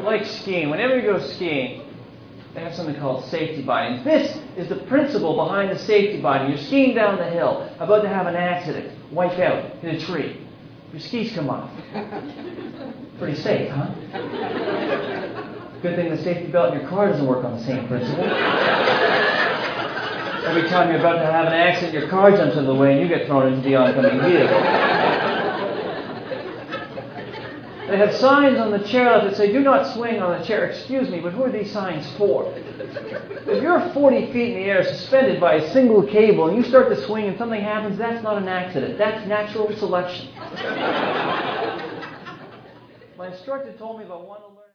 Like skiing. Whenever you go skiing, they have something called safety bindings. This is the principle behind the safety binding. You're skiing down the hill, about to have an accident, wipe out, hit a tree. Your skis come off. Pretty safe, huh? Good thing the safety belt in your car doesn't work on the same principle. Every time you're about to have an accident, your car jumps in the way and you get thrown into the oncoming vehicle. They have signs on the chair that say, do not swing on the chair. Excuse me, but who are these signs for? If you're 40 feet in the air suspended by a single cable and you start to swing and something happens, that's not an accident. That's natural selection. My instructor told me if I want to learn